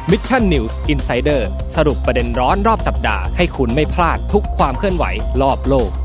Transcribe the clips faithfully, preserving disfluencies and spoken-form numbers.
Mission News Insider สรุปประเด็นร้อนรอบสัปดาห์ให้คุณไม่พลาดทุกความเคลื่อนไหวรอบโลก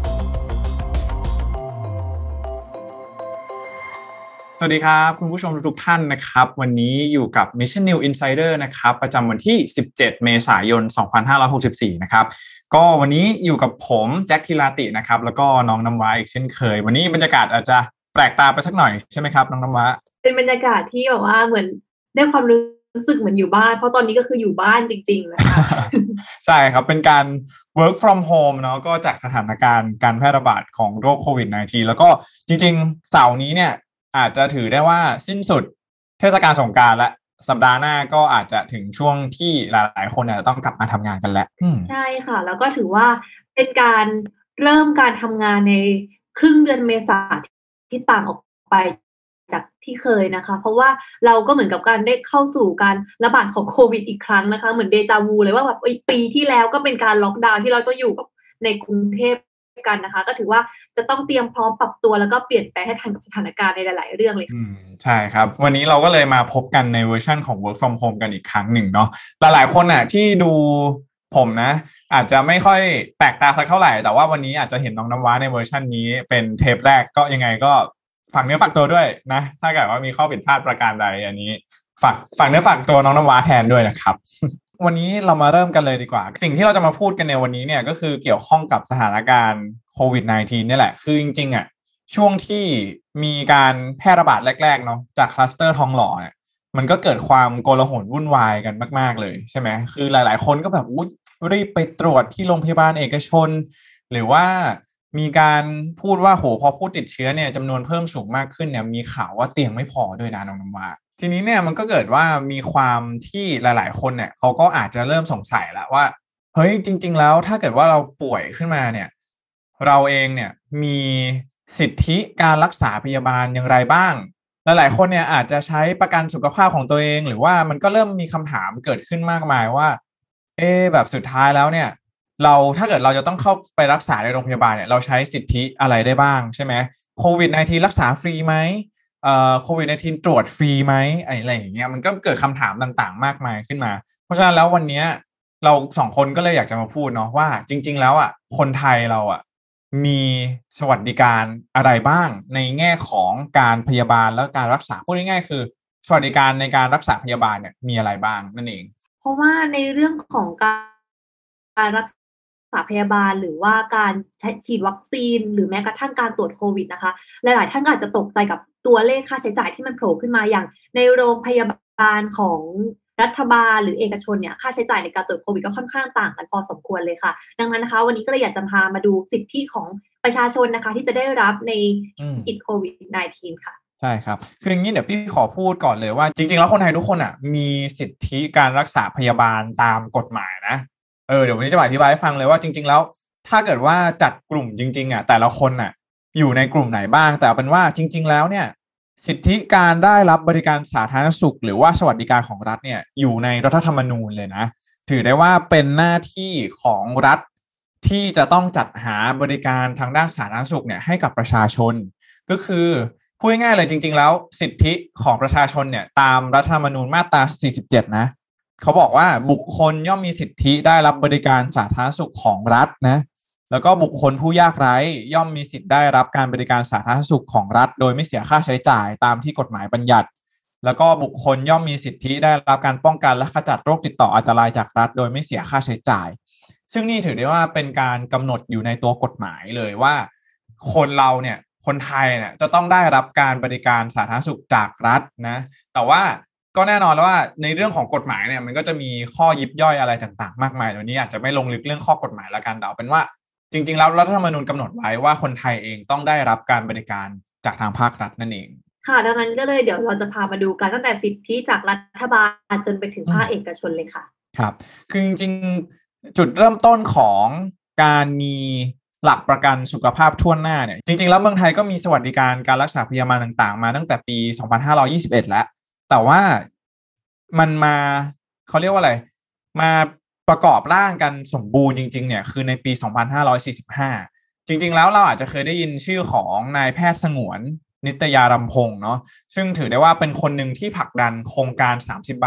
สวัสดีครับคุณผู้ชมทุกท่านนะครับวันนี้อยู่กับ Mission News Insider นะครับประจำวันที่สิบเจ็ดเมษายนสองพันห้าร้อยหกสิบสี่นะครับก็วันนี้อยู่กับผมแจ็คธีราตินะครับแล้วก็น้องน้ำว้าอีกเช่นเคยวันนี้บรรยากาศอาจจะแปลกตาไปสักหน่อยใช่ไหมครับน้องน้ำว้าเป็นบรรยากาศที่แบบว่าเหมือนได้ความรู้สึกเหมือนอยู่บ้านเพราะตอนนี้ก็คืออยู่บ้านจริงๆนะคะใช่ครับเป็นการ work from home เนาะก็จากสถานการณ์การแพร่ระบาดของโรคโควิด สิบเก้า แล้วก็จริงๆเสาร์นี้เนี่ยอาจจะถือได้ว่าสิ้นสุดเทศกาลสงกรานต์และสัปดาห์หน้าก็อาจจะถึงช่วงที่หลายๆคนอาจจะต้องกลับมาทำงานกันแล้วใช่ค่ะแล้วก็ถือว่าเป็นการเริ่มการทำงานในครึ่งเดือนเมษาที่ต่างออกไปจากที่เคยนะคะเพราะว่าเราก็เหมือนกับการได้เข้าสู่การระบาดของโควิดอีกครั้งนะคะเหมือนเดจาวูเลยว่าแบบปีที่แล้วก็เป็นการล็อกดาวน์ที่เราต้องอยู่กับในกรุงเทพกันนะคะก็ถือว่าจะต้องเตรียมพร้อมปรับตัวแล้วก็เปลี่ยนแปลงให้ทันกับสถานการณ์ในหลายๆเรื่องเลยอืมใช่ครับวันนี้เราก็เลยมาพบกันในเวอร์ชันของ work from home กันอีกครั้งหนึ่งเนาะหลายๆคนน่ะที่ดูผมนะอาจจะไม่ค่อยแปลกตาสักเท่าไหร่แต่ว่าวันนี้อาจจะเห็นน้องน้ำว้าในเวอร์ชันนี้เป็นเทปแรกก็ยังไงก็ฝากเนื้อฝากตัวด้วยนะถ้าเกิดว่ามีข้อผิดพลาดประการใดอันนี้ฝากฝากเนื้อฝากตัวน้องน้ำว้าแทนด้วยนะครับ วันนี้เรามาเริ่มกันเลยดีกว่าสิ่งที่เราจะมาพูดกันในวันนี้เนี่ยก็คือเกี่ยวข้องกับสถานการณ์โควิด สิบเก้า นี่แหละคือจริงๆอ่ะช่วงที่มีการแพร่ระบาดแรกๆเนาะจากคลัสเตอร์ทองหล่อเนี่ยมันก็เกิดความโกลาหลวุ่นวายกันมากๆเลยใช่ไหมคือหลายๆคนก็แบบอุ๊ยรีบไปตรวจที่โรงพยาบาลเอกชนหรือว่ามีการพูดว่าโหพอผู้ติดเชื้อเนี่ยจำนวนเพิ่มสูงมากขึ้นเนี่ยมีข่าวว่าเตียงไม่พอด้วยนะน้องน้ำว้าทีนี้เนี่ยมันก็เกิดว่ามีความที่หลายๆคนเนี่ยเขาก็อาจจะเริ่มสงสัยแล้วว่าเฮ้ยจริงๆแล้วถ้าเกิดว่าเราป่วยขึ้นมาเนี่ยเราเองเนี่ยมีสิทธิการรักษาพยาบาลอย่างไรบ้างหลายๆคนเนี่ยอาจจะใช้ประกันสุขภาพของตัวเองหรือว่ามันก็เริ่มมีคำถามเกิดขึ้นมากมายว่าเอ๊ะแบบสุดท้ายแล้วเนี่ยเราถ้าเกิดเราจะต้องเข้าไปรักษาในโรงพยาบาลเนี่ยเราใช้สิทธิอะไรได้บ้างใช่ไหมโควิด สิบเก้า รักษาฟรีไหมเอ่อโควิด สิบเก้า ตรวจฟรีไหมอะไรอย่างเงี้ยมันก็เกิดคำถามต่างๆมากมายขึ้นมาเพราะฉะนั้นแล้ววันนี้เราสองคนก็เลยอยากจะมาพูดเนาะว่าจริงๆแล้วอ่ะคนไทยเราอ่ะมีสวัสดิการอะไรบ้างในแง่ของการพยาบาลและการรักษาพูดง่ายๆคือสวัสดิการในการรักษาพยาบาลเนี่ยมีอะไรบ้างนั่นเองเพราะว่าในเรื่องของการรักษาพยาบาลหรือว่าการฉีดวัคซีนหรือแม้กระทั่งการตรวจโควิดนะคะหลายๆท่านอาจจะตกใจกับตัวเลขค่าใช้จ่ายที่มันโผล่ขึ้นมาอย่างในโรงพยาบาลของรัฐบาลหรือเอกชนเนี่ยค่าใช้จ่ายในการตรวจโควิดก็ค่อนข้างต่างกันพอสมควรเลยค่ะดังนั้นนะคะวันนี้ก็เลยอยากจะพามาดูสิทธิของประชาชนนะคะที่จะได้รับในวิกฤตโควิด สิบเก้า ค่ะใช่ครับคืออย่างนี้เดี๋ยวพี่ขอพูดก่อนเลยว่าจริงๆแล้วคนไทยทุกคนอ่ะมีสิทธิการรักษาพยาบาลตามกฎหมายนะเออเดี๋ยววันนี้จะอธิบายให้ฟังเลยว่าจริงๆแล้วถ้าเกิดว่าจัดกลุ่มจริงๆอ่ะแต่ละคนอ่ะอยู่ในกลุ่มไหนบ้างแต่เอาเป็นว่าจริงๆแล้วเนี่ยสิทธิการได้รับบริการสาธารณสุขหรือว่าสวัสดิการของรัฐเนี่ยอยู่ในรัฐธรรมนูญเลยนะถือได้ว่าเป็นหน้าที่ของรัฐที่จะต้องจัดหาบริการทางด้านสาธารณสุขเนี่ยให้กับประชาชนก็คือพูดง่ายๆเลยจริงๆแล้วสิทธิของประชาชนเนี่ยตามรัฐธรรมนูญมาตราสี่สิบเจ็ดนะเขาบอกว่าบุคคลย่อมมีสิทธิได้รับบริการสาธารณสุขของรัฐนะแล้วก็บุคคลผู้ยากไร้ย่อมมีสิทธิ์ได้รับการบริการสาธารณสุขของรัฐโดยไม่เสียค่าใช้จ่ายตามที่กฎหมายบัญญัติแล้วก็บุคคลย่อมมีสิทธิได้รับการป้องกันและขจัดโรคติดต่ออันตรายจากรัฐโดยไม่เสียค่าใช้จ่ายซึ่งนี่ถือได้ว่าเป็นการกำหนดอยู่ในตัวกฎหมายเลยว่าคนเราเนี่ยคนไทยเนี่ยจะต้องได้รับการบริการสาธารณสุขจากรัฐนะแต่ว่าก็แน่นอนแล้วว่าในเรื่องของกฎหมายเนี่ยมันก็จะมีข้อยิบย่อยอะไรต่างๆมากมายวันนี้อาจจะไม่ลงลึกเรื่องข้อกฎหมายละกันแต่เอาเป็นว่าจริงๆแล้วรัฐธรรมนูญกำหนดไว้ว่าคนไทยเองต้องได้รับการบริการจากทางภาครัฐนั่นเองค่ะดังนั้นก็เลยเดี๋ยวเราจะพามาดูกันตั้งแต่สิทธิจากรัฐบาลจนไปถึงภาคเอกชนเลยค่ะครับคือจริงๆจุดเริ่มต้นของการมีหลักประกันสุขภาพทั่วหน้าเนี่ยจริงๆแล้วเมืองไทยก็มีสวัสดิการการรักษาพยาบาลต่างๆมาตั้งแต่ปีสองพันห้าร้อยยี่สิบเอ็ดแล้วแต่ว่ามันมาเขาเรียกว่าอะไรมาประกอบร่างกันสมบูรณ์จริงๆเนี่ยคือในปีสองพันห้าร้อยสี่สิบห้าจริงๆแล้วเราอาจจะเคยได้ยินชื่อของนายแพทย์สงวนนิตยารำพงษ์เนาะซึ่งถือได้ว่าเป็นคนหนึ่งที่ผลักดันโครงการสามสิบบาท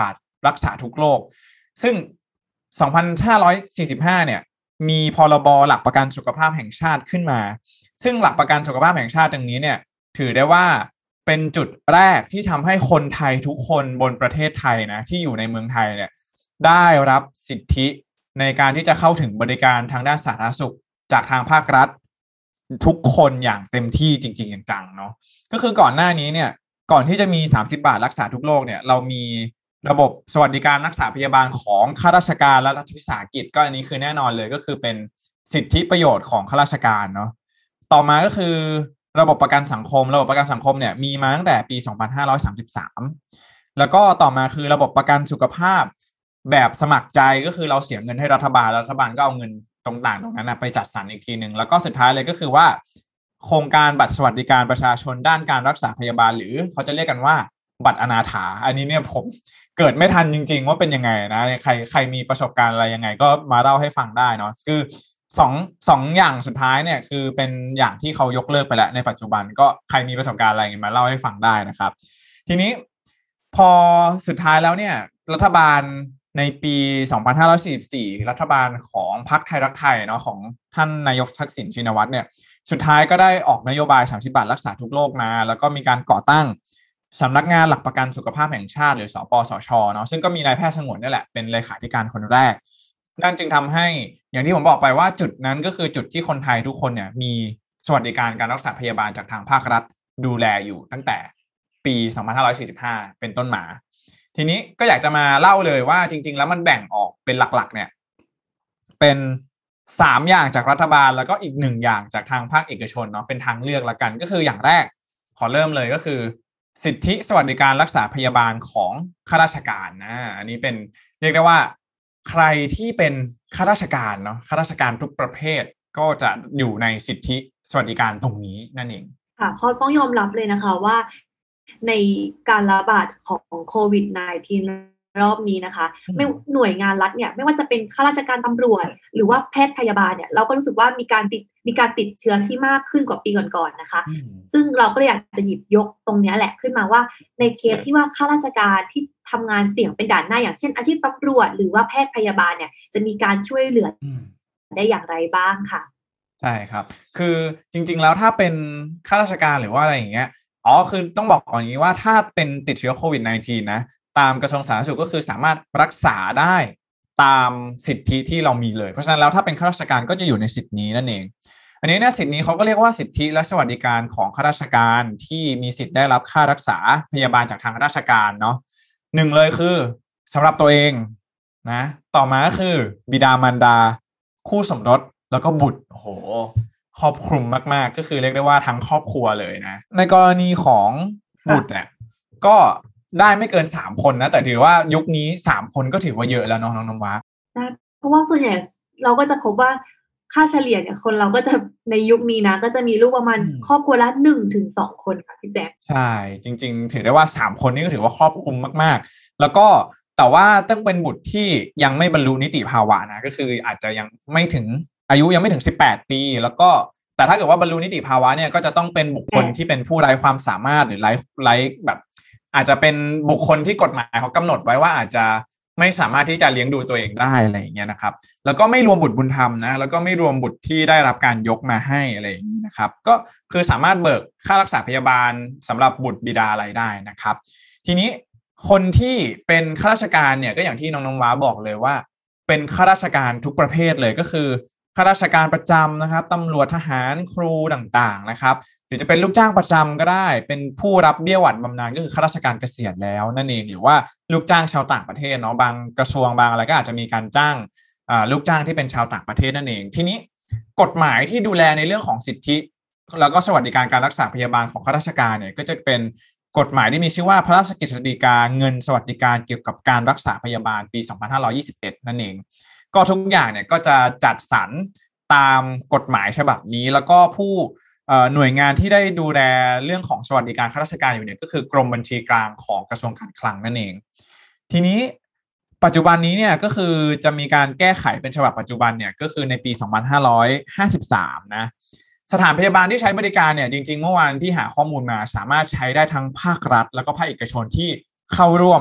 รักษาทุกโรคซึ่งสองพันห้าร้อยสี่สิบห้าเนี่ยมีพรบหลักประกันสุขภาพแห่งชาติขึ้นมาซึ่งหลักประกันสุขภาพแห่งชาติตรงนี้เนี่ยถือได้ว่าเป็นจุดแรกที่ทำให้คนไทยทุกคนบนประเทศไทยนะที่อยู่ในเมืองไทยเนี่ยได้รับสิทธิในการที่จะเข้าถึงบริการทางด้านสาธารณสุขจากทางภาครัฐทุกคนอย่างเต็มที่จริงๆจังๆเนาะก็คือก่อนหน้านี้เนี่ยก่อนที่จะมีสามสิบบาทรักษาทุกโรคเนี่ยเรามีระบบสวัสดิการรักษาพยาบาลของข้าราชการและรัฐวิสาหกิจก็อันนี้คือแน่นอนเลยก็คือเป็นสิทธิประโยชน์ของข้าราชการเนาะต่อมาก็คือระบบประกันสังคมระบบประกันสังคมเนี่ยมีมาตั้งแต่ปีสองพันห้าร้อยสามสิบสามแล้วก็ต่อมาคือระบบประกันสุขภาพแบบสมัครใจก็คือเราเสียเงินให้รัฐบาลรัฐบาลก็เอาเงินตรงต่างตรงนั้นนะไปจัดสรรอีกทีหนึ่งแล้วก็สุดท้ายเลยก็คือว่าโครงการบัตรสวัสดิการประชาชนด้านการรักษาพยาบาลหรือเขาจะเรียกกันว่าบัตรอนาถาอันนี้เนี่ยผมเกิดไม่ทันจริงๆว่าเป็นยังไงนะใครใครมีประสบการณ์อะไรยังไงก็มาเล่าให้ฟังได้เนาะคือสองสองอย่างสุดท้ายเนี่ยคือเป็นอย่างที่เขายกเลิกไปแล้วในปัจจุบันก็ใครมีประสบการณ์อะไรมาเล่าให้ฟังได้นะครับทีนี้พอสุดท้ายแล้วเนี่ยรัฐบาลในปีสองพันห้าร้อยสี่สิบสี่รัฐบาลของพรรคไทยรักไทยเนาะของท่านนายกทักษิณชินวัตรเนี่ยสุดท้ายก็ได้ออกนโยบายสามสิบบาทรักษาทุกโรคมาแล้วก็มีการก่อตั้งสำนักงานหลักประกันสุขภาพแห่งชาติหรือสปสชเนาะซึ่งก็มีนายแพทย์สงวนนี่แหละเป็นเลขาธิการคนแรกนั่นจึงทำให้อย่างที่ผมบอกไปว่าจุดนั้นก็คือจุดที่คนไทยทุกคนเนี่ยมีสวัสดิการการรักษาพยาบาลจากทางภาครัฐดูแลอยู่ตั้งแต่ปีสองพันห้าร้อยสี่สิบห้าเป็นต้นมาทีนี้ก็อยากจะมาเล่าเลยว่าจริงๆแล้วมันแบ่งออกเป็นหลักๆเนี่ยเป็นสามอย่างจากรัฐบาลแล้วก็อีกหนึ่งอย่างจากทางภาคเอกชนเนาะเป็นทางเลือกละกันก็คืออย่างแรกขอเริ่มเลยก็คือสิทธิสวัสดิการรักษาพยาบาลของข้าราชการนะอันนี้เป็นเรียกได้ว่าใครที่เป็นข้าราชการเนาะข้าราชการทุกประเภทก็จะอยู่ในสิทธิสวัสดิการตรงนี้นั่นเองค่ะเพราะต้องยอมรับเลยนะคะว่าในการระบาดของโควิด สิบเก้า รอบนี้นะคะไม่หน่วยงานรัฐเนี่ยไม่ว่าจะเป็นข้าราชการตำรวจหรือว่าแพทย์พยาบาลเนี่ยเราก็รู้สึกว่ามีการติดมีการติดเชื้อที่มากขึ้นกว่าปีก่อนๆนะคะซึ่งเราก็เลยอยากจะหยิบยกตรงนี้แหละขึ้นมาว่าในเคสที่ว่าข้าราชการที่ทำงานเสี่ยงเป็นด่านหน้าอย่างเช่นอาชีพตำรวจหรือว่าแพทย์พยาบาลเนี่ยจะมีการช่วยเหลือได้อย่างไรบ้างค่ะใช่ครับคือจริงๆแล้วถ้าเป็นข้าราชการหรือว่าอะไรอย่างเงี้ยอ๋อคือต้องบอกก่อนนี้ว่าถ้าเป็นติดเชื้อโควิด สิบเก้า นะตามกระทรวงสาธารณสุขก็คือสามารถรักษาได้ตามสิทธิที่เรามีเลยเพราะฉะนั้นแล้วถ้าเป็นข้าราชการก็จะอยู่ในสิทธินี้นั่นเองอันนี้เนี่ยสิทธินี้เขาก็เรียกว่าสิทธิและสวัสดิการของข้าราชการที่มีสิทธิ์ได้รับค่ารักษาพยาบาลจากทางราชการเนาะหนึ่งเลยคือสำหรับตัวเองนะต่อมาก็คือบิดามารดาคู่สมรสแล้วก็บุตรโอ้โหครอบคลุมมากๆก็คือเรียกได้ว่าทั้งครอบครัวเลยนะในกรณีของบุตรเนี่ยก็ได้ไม่เกินสามคนนะแต่ถือว่ายุคนี้สามคนก็ถือว่าเยอะแล้วน้องน้องน้ำว้าใช่เพราะว่าส่วนใหญ่เราก็จะพบว่าค่าเฉลี่ยเนี่ยคนเราก็จะในยุคนี้นะก็จะมีลูกประมาณครอบครัวละ หนึ่งถึงสอง คนค่ะพี่แจ๊คใช่จริงๆถือได้ว่าสามคนนี้ก็ถือว่าครอบคลุมมากๆแล้วก็แต่ว่าต้องเป็นบุตรที่ยังไม่บรรลุนิติภาวะนะก็คืออาจจะยังไม่ถึงอายุยังไม่ถึงสิบแปดปีแล้วก็แต่ถ้าเกิดว่าบรรลุนิติภาวะเนี่ยก็จะต้องเป็นบุคคลที่เป็นผู้ไร้ความสามารถหรือไร้ไร้แบบอาจจะเป็นบุคคลที่กฎหมายเขากำหนดไว้ว่าอาจจะไม่สามารถที่จะเลี้ยงดูตัวเองได้อะไรอย่างเงี้ยนะครับแล้วก็ไม่รวมบุตรบุญธรรมนะแล้วก็ไม่รวมบุตรที่ได้รับการยกมาให้อะไรอย่างนี้นะครับก็คือสามารถเบิกค่ารักษาพยาบาลสำหรับบุตรบิดาอะไรได้นะครับทีนี้คนที่เป็นข้าราชการเนี่ยก็อย่างที่น้องน้องว้าบอกเลยว่าเป็นข้าราชการทุกประเภทเลยก็คือข้าราชการประจำนะครับตำรวจทหารครูต่างๆนะครับหรือจะเป็นลูกจ้างประจำก็ได้เป็นผู้รับเบี้ยหวัดบำนาญก็คือข้าราชการเกษียณแล้วนั่นเองหรือว่าลูกจ้างชาวต่างประเทศเนาะบางกระทรวงบางอะไรก็อาจจะมีการจ้างลูกจ้างที่เป็นชาวต่างประเทศนั่นเองทีนี้กฎหมายที่ดูแลในเรื่องของสิทธิแล้วก็สวัสดิการการรักษาพยาบาลของข้าราชการเนี่ยก็จะเป็นกฎหมายที่มีชื่อว่าพระราชกฤษฎีกาเงินสวัสดิการเกี่ยวกับการรักษาพยาบาลปีสองพันห้าร้อยยี่สิบเอ็ดนั่นเองก็ทุกอย่างเนี่ยก็จะจัดสรรตามกฎหมายฉบับนี้แล้วก็ผู้หน่วยงานที่ได้ดูแลเรื่องของสวัสดิการข้าราชการอยู่เนี่ยก็คือกรมบัญชีกลางของกระทรวงการคลังนั่นเองทีนี้ปัจจุบันนี้เนี่ยก็คือจะมีการแก้ไขเป็นฉบับปัจจุบันเนี่ยก็คือในปีสองพันห้าร้อยห้าสิบสามนะสถานพยาบาลที่ใช้บริการเนี่ยจริงๆเมื่อวานที่หาข้อมูลมาสามารถใช้ได้ทั้งภาครัฐแล้วก็ภาคเอกชนที่เข้าร่วม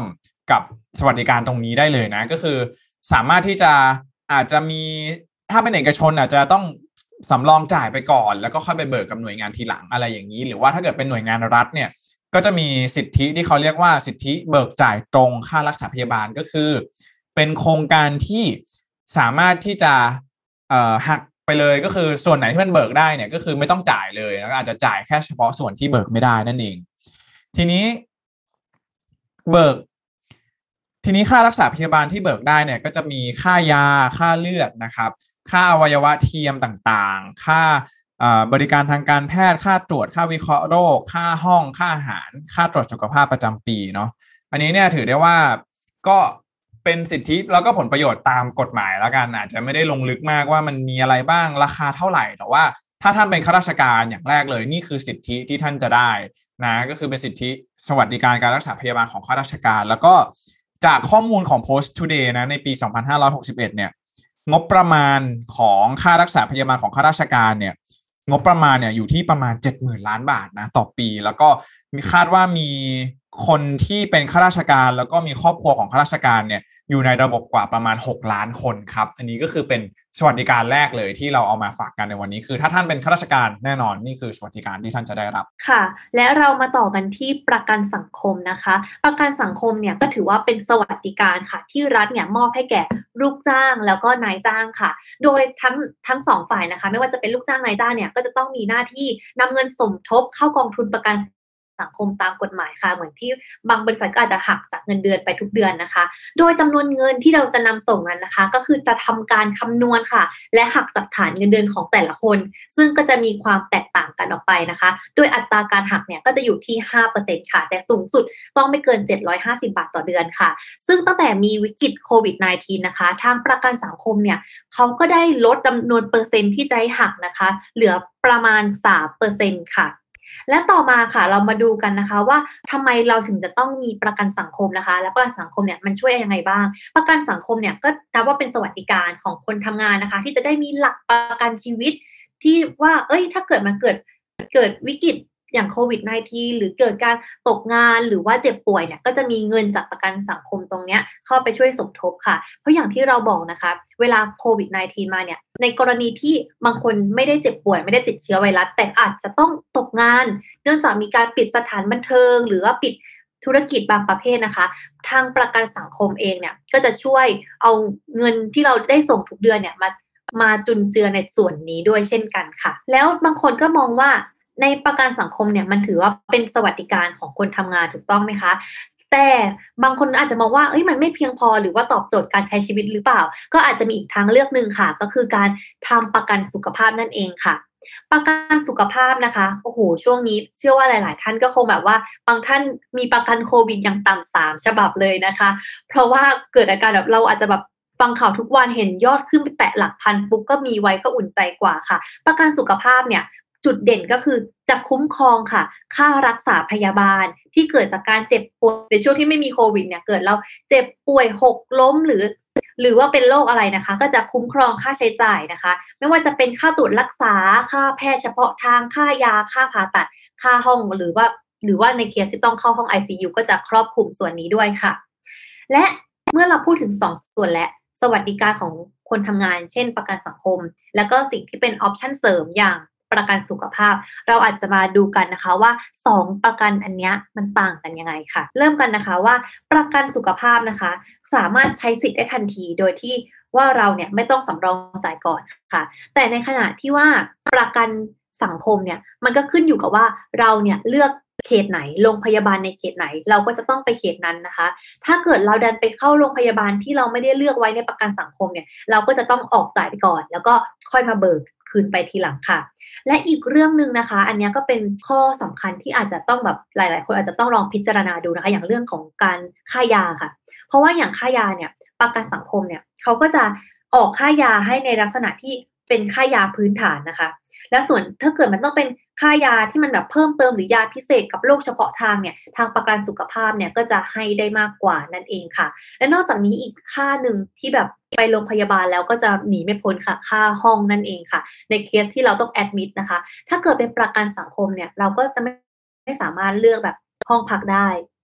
กับสวัสดิการตรงนี้ได้เลยนะก็คือสามารถที่จะอาจจะมีถ้าเป็นเอกชนอาจจะต้องสำรองจ่ายไปก่อนแล้วก็ค่อยไปเบิกกับหน่วยงานทีหลังอะไรอย่างนี้หรือว่าถ้าเกิดเป็นหน่วยงานรัฐเนี่ยก็จะมีสิทธิที่เขาเรียกว่าสิทธิเบิกจ่ายตรงค่ารักษาพยาบาลก็คือเป็นโครงการที่สามารถที่จะเอ่อหักไปเลยก็คือส่วนไหนที่มันเบิกได้เนี่ยก็คือไม่ต้องจ่ายเลยแล้วอาจจะจ่ายแค่เฉพาะส่วนที่เบิกไม่ได้นั่นเองทีนี้เบิกทีนี้ค่ารักษาพยาบาลที่เบิกได้เนี่ยก็จะมีค่ายาค่าเลือดนะครับค่าอวัยวะเทียมต่างๆค่าบริการทางการแพทย์ค่าตรวจค่าวิเคราะห์โรคค่าห้องค่าอาหารค่าตรวจสุขภาพประจำปีเนาะอันนี้เนี่ยถือได้ว่าก็เป็นสิทธิแล้วก็ผลประโยชน์ตามกฎหมายแล้วกันอาจจะไม่ได้ลงลึกมากว่ามันมีอะไรบ้างราคาเท่าไหร่แต่ว่าถ้าท่านเป็นข้าราชการอย่างแรกเลยนี่คือสิทธิที่ท่านจะได้นะก็คือเป็นสิทธิสวัสดิการการรักษาพยาบาลของข้าราชการแล้วก็จากข้อมูลของ Post Today นะในปีสองพันห้าร้อยหกสิบเอ็ดเนี่ยงบประมาณของค่ารักษาพยาบาลของข้าราชการเนี่ยงบประมาณเนี่ยอยู่ที่ประมาณ เจ็ดหมื่นล้านบาทนะต่อปีแล้วก็มีคาดว่ามีคนที่เป็นข้าราชการแล้วก็มีครอบครัวของข้าราชการเนี่ยอยู่ในระบบกว่าประมาณหกล้านคนครับอันนี้ก็คือเป็นสวัสดิการแรกเลยที่เราเอามาฝากกันในวันนี้คือถ้าท่านเป็นข้าราชการแน่นอนนี่คือสวัสดิการที่ท่านจะได้รับค่ะและเรามาต่อกันที่ประกันสังคมนะคะประกันสังคมเนี่ยก็ถือว่าเป็นสวัสดิการค่ะที่รัฐเนี่ยมอบให้แก่ลูกจ้างแล้วก็นายจ้างค่ะโดยทั้งทั้งสองฝ่ายนะคะไม่ว่าจะเป็นลูกจ้างนายจ้างเนี่ยก็จะต้องมีหน้าที่นำเงินสมทบเข้ากองทุนประกันสังคมตามกฎหมายค่ะเหมือนที่บางบริษัทก็อาจจะหักจากเงินเดือนไปทุกเดือนนะคะโดยจำนวนเงินที่เราจะนำส่งนั้นนะคะก็คือจะทำการคำนวณค่ะและหักจากฐานเงินเดือนของแต่ละคนซึ่งก็จะมีความแตกต่างกันออกไปนะคะโดยอัตราการหักเนี่ยก็จะอยู่ที่ ห้าเปอร์เซ็นต์ ค่ะแต่สูงสุดต้องไม่เกินเจ็ดร้อยห้าสิบบาทต่อเดือนค่ะซึ่งตั้งแต่มีวิกฤตโควิด สิบเก้า นะคะทางประกันสังคมเนี่ยเขาก็ได้ลดจำนวนเปอร์เซ็นต์ที่จะให้หักนะคะเหลือประมาณ สามเปอร์เซ็นต์ ค่ะและต่อมาค่ะเรามาดูกันนะคะว่าทำไมเราถึงจะต้องมีประกันสังคมนะคะและประกันสังคมเนี่ยมันช่วยยังไงบ้างประกันสังคมเนี่ยก็นับว่าเป็นสวัสดิการของคนทำงานนะคะที่จะได้มีหลักประกันชีวิตที่ว่าเอ้ยถ้าเกิดมันเกิดเกิดวิกฤตอย่างโควิด สิบเก้า หรือเกิดการตกงานหรือว่าเจ็บป่วยเนี่ยก็จะมีเงินจากประกันสังคมตรงเนี้ยเข้าไปช่วยสมทบค่ะเพราะอย่างที่เราบอกนะคะเวลาโควิด สิบเก้า มาเนี่ยในกรณีที่บางคนไม่ได้เจ็บป่วยไม่ได้ติดเชื้อไวรัสแต่อาจจะต้องตกงานเนื่องจากมีการปิดสถานบันเทิงหรือว่าปิดธุรกิจบางประเภทนะคะทางประกันสังคมเองเนี่ยก็จะช่วยเอาเงินที่เราได้ส่งทุกเดือนเนี่ยมามาจุนเจือในส่วนนี้ด้วยเช่นกันค่ะแล้วบางคนก็มองว่าในประกันสังคมเนี่ยมันถือว่าเป็นสวัสดิการของคนทำงานถูกต้องไหมคะแต่บางคนอาจจะมองว่าเอ้ยมันไม่เพียงพอหรือว่าตอบโจทย์การใช้ชีวิตหรือเปล่าก็อาจจะมีอีกทางเลือกนึงค่ะก็คือการทำประกันสุขภาพนั่นเองค่ะประกันสุขภาพนะคะโอ้โหช่วงนี้เชื่อว่าหลายๆท่านก็คงแบบว่าบางท่านมีประกันโควิดอย่างต่ำสามฉบับเลยนะคะเพราะว่าเกิดอาการแบบเราอาจจะแบบฟังข่าวทุกวันเห็นยอดขึ้นไปแตะหลักพันปุ๊บก็มีไว้ก็อุ่นใจกว่าค่ะประกันสุขภาพเนี่ยจุดเด่นก็คือจะคุ้มครองค่ะค่ารักษาพยาบาลที่เกิดจากการเจ็บป่วยในช่วงที่ไม่มีโควิดเนี่ยเกิดเราเจ็บป่วยหกล้มหรือหรือว่าเป็นโรคอะไรนะคะก็จะคุ้มครองค่าใช้จ่ายนะคะไม่ว่าจะเป็นค่าตรวจรักษาค่าแพทย์เฉพาะทางค่ายาค่าผ่าตัดค่าห้องหรือว่าหรือว่าในเคสที่ต้องเข้าห้อง ไอ ซี ยู ก็จะครอบคลุมส่วนนี้ด้วยค่ะและเมื่อเราพูดถึงสองส่วนและสวัสดิการของคนทำงานเช่นประกันสังคมแล้วก็สิ่งที่เป็นออปชั่นเสริมอย่างประกันสุขภาพเราอาจจะมาดูกันนะคะว่าสองประกันอันนี้มันต่างกันยังไงค่ะเริ่มกันนะคะว่าประกันสุขภาพนะคะสามารถใช้สิทธิ์ได้ทันทีโดยที่ว่าเราเนี่ยไม่ต้องสำรองจ่ายก่อนค่ะแต่ในขณะที่ว่าประกันสังคมเนี่ยมันก็ขึ้นอยู่กับว่าเราเนี่ยเลือกเขตไหนโรงพยาบาลในเขตไหนเราก็จะต้องไปเขตนั้นนะคะถ้าเกิดเราดันไปเข้าโรงพยาบาลที่เราไม่ได้เลือกไว้ในประกันสังคมเนี่ยเราก็จะต้องออกจ่ายไปก่อนแล้วก็ค่อยมาเบิกคืนไปทีหลังค่ะและอีกเรื่องนึงนะคะอันนี้ก็เป็นข้อสำคัญที่อาจจะต้องแบบหลายๆคนอาจจะต้องลองพิจารณาดูนะคะอย่างเรื่องของการค่ายาค่ะเพราะว่าอย่างค่ายาเนี่ยประกันสังคมเนี่ยเขาก็จะออกค่ายาให้ในลักษณะที่เป็นค่ายาพื้นฐานนะคะและส่วนถ้าเกิดมันต้องเป็นค่ายาที่มันแบบเพิ่มเติมหรือยาพิเศษกับโรคเฉพาะทางเนี่ยทางประกันสุขภาพเนี่ยก็จะให้ได้มากกว่านั่นเองค่ะและนอกจากนี้อีกค่าหนึ่งที่แบบไปโรงพยาบาลแล้วก็จะหนีไม่พ้นค่ะค่าห้องนั่นเองค่ะในเคสที่เราต้องแอดมิดนะคะถ้าเกิดเป็นประกันสังคมเนี่ยเราก็จะไม่ไม่สามารถเลือกแบบห้องพักได้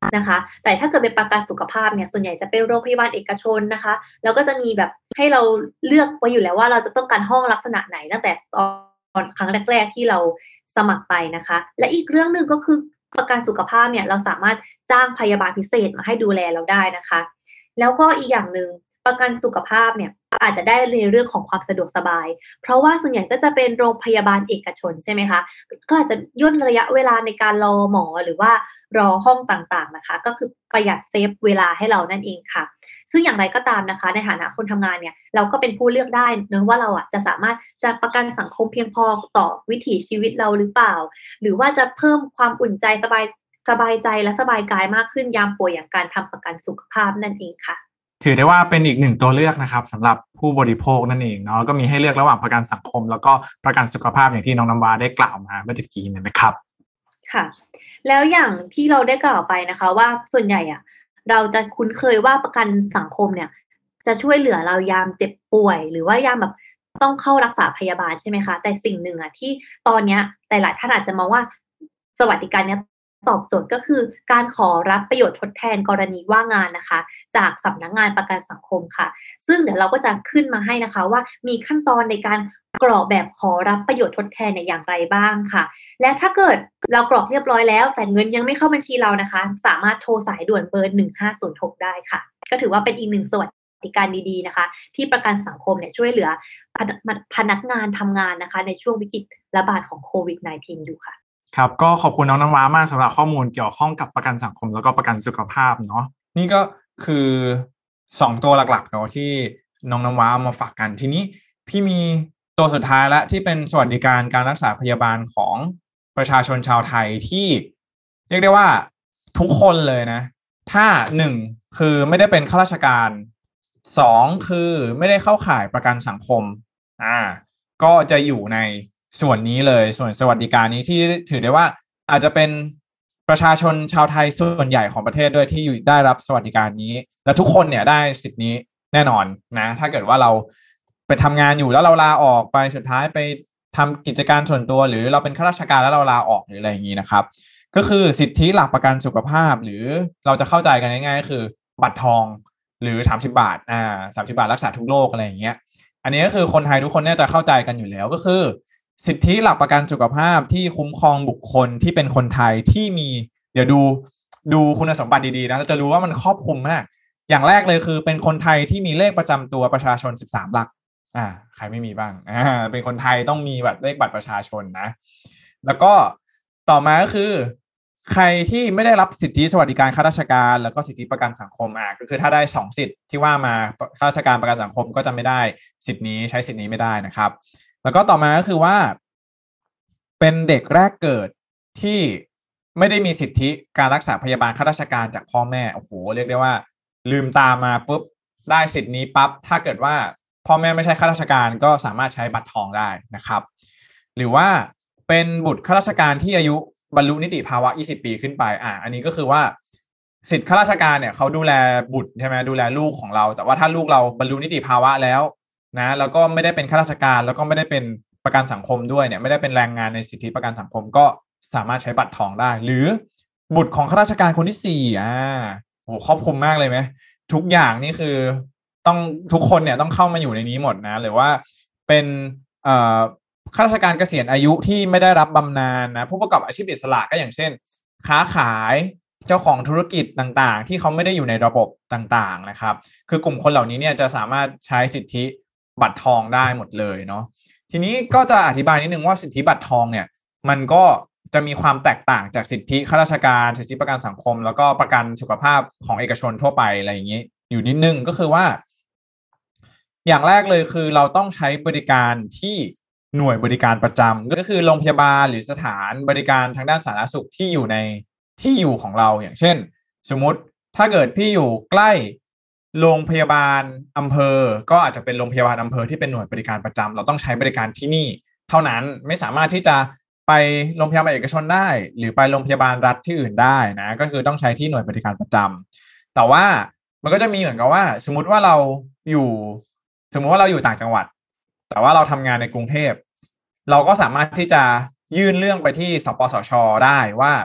นะคะแต่ถ้าเกิดเป็นประกันสุขภาพเนี่ยส่วนใหญ่จะเป็นโรงพยาบาลเอกชนนะคะแล้วก็จะมีแบบให้เราเลือกไว้อยู่แล้วว่าเราจะต้องการห้องลักษณะไหนตั้งแต่ตอนครั้งแรกๆที่เราสมัครไปนะคะและอีกเรื่องนึงก็คือประกันสุขภาพเนี่ยเราสามารถจ้างพยาบาลพิเศษมาให้ดูแลเราได้นะคะแล้วก็อีกอย่างนึงประกันสุขภาพเนี่ยอาจจะได้ในเรื่องของความสะดวกสบายเพราะว่าส่วนใหญ่ก็จะเป็นโรงพยาบาลเอกชนใช่ไหมคะก็อาจจะย่นระยะเวลาในการรอหมอหรือว่ารอห้องต่างๆนะคะก็คือประหยัดเซฟเวลาให้เรานั่นเองค่ะซึ่งอย่างไรก็ตามนะคะในฐานะคนทำงานเนี่ยเราก็เป็นผู้เลือกได้เนอะว่าเราอ่ะจะสามารถจะประกันสังคมเพียงพอต่อวิถีชีวิตเราหรือเปล่าหรือว่าจะเพิ่มความอุ่นใจสบายสบายใจและสบายกายมากขึ้นยามป่วยอย่างการทำประกันสุขภาพนั่นเองค่ะถือได้ว่าเป็นอีกหนึ่งตัวเลือกนะครับสำหรับผู้บริโภคนั่นเองเนาะก็มีให้เลือกระหว่างประกันสังคมแล้วก็ประกันสุขภาพอย่างที่น้องน้ำว้าได้กล่าวมาเมื่อตะกี้นี่นะครับค่ะแล้วอย่างที่เราได้กล่าวไปนะคะว่าส่วนใหญ่อะเราจะคุ้นเคยว่าประกันสังคมเนี่ยจะช่วยเหลือเรายามเจ็บป่วยหรือว่ายามแบบต้องเข้ารักษาพยาบาลใช่ไหมคะแต่สิ่งหนึ่งอะที่ตอนเนี้ยหลายๆท่านอาจจะมองว่าสวัสดิการเนี้ยตอบโจทย์ก็คือการขอรับประโยชน์ทดแทนกรณีว่างงานนะคะจากสำนักงานประกันสังคมค่ะซึ่งเดี๋ยวเราก็จะขึ้นมาให้นะคะว่ามีขั้นตอนในการกรอกแบบขอรับประโยชน์ทดแทนเนี่ยอย่างไรบ้างค่ะและถ้าเกิดเรากรอกเรียบร้อยแล้วแต่เงินยังไม่เข้าบัญชีเรานะคะสามารถโทรสายด่วนเบอร์หนึ่งห้าศูนย์หกได้ค่ะก็ถือว่าเป็นอีกหนึ่งสวัสดิการดีๆนะคะที่ประกันสังคมเนี่ยช่วยเหลือพนักงานทำงานนะคะในช่วงวิกฤตระบาดของโควิด สิบเก้า อยู่ค่ะครับก็ขอบคุณน้องน้ำว้ามากสำหรับข้อมูลเกี่ยวข้องกับประกันสังคมแล้วก็ประกันสุขภาพเนาะนี่ก็คือสองตัวหลักๆเนาะที่น้องน้ำว้ามาฝากกันทีนี้พี่มีตัวสุดท้ายละที่เป็นสวัสดิการการรักษาพยาบาลของประชาชนชาวไทยที่เรียกได้ว่าทุกคนเลยนะถ้าหนึ่งคือไม่ได้เป็นข้าราชการสองคือไม่ได้เข้าข่ายประกันสังคมอ่าก็จะอยู่ในส่วนนี้เลยส่วนสวัสดิการนี้ที่ถือได้ว่าอาจจะเป็นประชาชนชาวไทยส่วนใหญ่ของประเทศด้วยที่ได้รับสวัสดิการนี้และทุกคนเนี่ยได้สิทธินี้แน่นอนนะถ้าเกิดว่าเราไปทำงานอยู่แล้วเราลาออกไปสุดท้ายไปทำกิจการส่วนตัวหรือเราเป็นข้าราชการแล้วเราลาออกหรืออะไรอย่างนี้นะครับก็คือสิทธิหลักประกันสุขภาพหรือเราจะเข้าใจกันง่ายๆก็คือบัตรทองหรือสามสิบบาทอ่าสามสิบบาทรักษาทุกโรคอะไรอย่างเงี้ยอันนี้ก็คือคนไทยทุกคนเนี่ยจะเข้าใจกันอยู่แล้วก็คือสิทธิหลักประกันสุขภาพที่คุ้มครองบุคคลที่เป็นคนไทยที่มีเดี๋ยวดูดูคุณสมบัติดีๆนะเราจะรู้ว่ามันครอบคลุมมากอย่างแรกเลยคือเป็นคนไทยที่มีเลขประจำตัวประชาชนสิบสามหลักอ่าใครไม่มีบ้างอ่าเป็นคนไทยต้องมีบัตรเลขบัตรประชาชนนะแล้วก็ต่อมาก็คือใครที่ไม่ได้รับสิทธิสวัสดิการข้าราชการแล้วก็สิทธิประกันสังคมอ่ะก็คือถ้าได้สองสิทธิที่ว่ามาข้าราชการประกันสังคมก็จะไม่ได้สิทธินี้ใช้สิทธินี้ไม่ได้นะครับแล้วก็ต่อมาก็คือว่าเป็นเด็กแรกเกิดที่ไม่ได้มีสิทธิการรักษาพยาบาลข้าราชการจากพ่อแม่โอ้โหเรียกได้ว่าลืมตามาปุ๊บได้สิทธินี้ปั๊บถ้าเกิดว่าพ่อแม่ไม่ใช่ข้าราชการก็สามารถใช้บัตรทองได้นะครับหรือว่าเป็นบุตรข้าราชการที่อายุบรรลุนิติภาวะยี่สิบปีขึ้นไปอ่ะอันนี้ก็คือว่าสิทธิข้าราชการเนี่ยเขาดูแลบุตรใช่ไหมดูแลลูกของเราแต่ว่าถ้าลูกเราบรรลุนิติภาวะแล้วนะแล้วก็ไม่ได้เป็นข้าราชการแล้วก็ไม่ได้เป็นประกันสังคมด้วยเนี่ยไม่ได้เป็นแรงงานในสิทธิประกันสังคมก็สามารถใช้บัตรทองได้หรือบุตรของข้าราชการคนที่สี่อ่าโหครอบคลุมมากเลยไหมทุกอย่างนี่คือต้องทุกคนเนี่ยต้องเข้ามาอยู่ในนี้หมดนะหรือว่าเป็นเอ่อข้าราชการเกษียณอายุที่ไม่ได้รับบำนาญนะผู้ประกอบอาชีพอิสระก็อย่างเช่นค้าขายเจ้าของธุรกิจต่างๆที่เขาไม่ได้อยู่ในระบบต่างๆนะครับคือกลุ่มคนเหล่านี้เนี่ยจะสามารถใช้สิทธิบัตรทองได้หมดเลยเนาะทีนี้ก็จะอธิบายนิดนึงว่าสิทธิบัตรทองเนี่ยมันก็จะมีความแตกต่างจากสิทธิข้าราชการสิทธิประกันสังคมแล้วก็ประกันสุขภาพของเอกชนทั่วไปอะไรอย่างนี้อยู่นิดนึงก็คือว่าอย่างแรกเลยคือเราต้องใช้บริการที่หน่วยบริการประจำก็คือโรงพยาบาลหรือสถานบริการทางด้านสาธารณสุขที่อยู่ในที่อยู่ของเราอย่างเช่นสมมุติถ้าเกิดพี่อยู่ใกล้โรงพยาบาลอำเภอก็อาจจะเป็นโรงพยาบาลอำเภอที่เป็นหน่วยบริการประจำเราต้องใช้บริการที่นี่เท่านั้นไม่สามารถที่จะไปโรงพยาบาลเอกชนได้หรือไปโรงพยาบาลรัฐที่อื่นได้นะก็คือต้องใช้ที่หน่วยบริการประจำแต่ว่ามันก็จะมีเหมือนกับว่าสมมุติว่าเราอยู่สมมุติว่าเราอยู่ต่างจังหวัดแต่ว่าเราทำงานในกรุงเทพเราก็สามารถที่จะยื่นเรื่องไปที่สปสช.ได้ว่า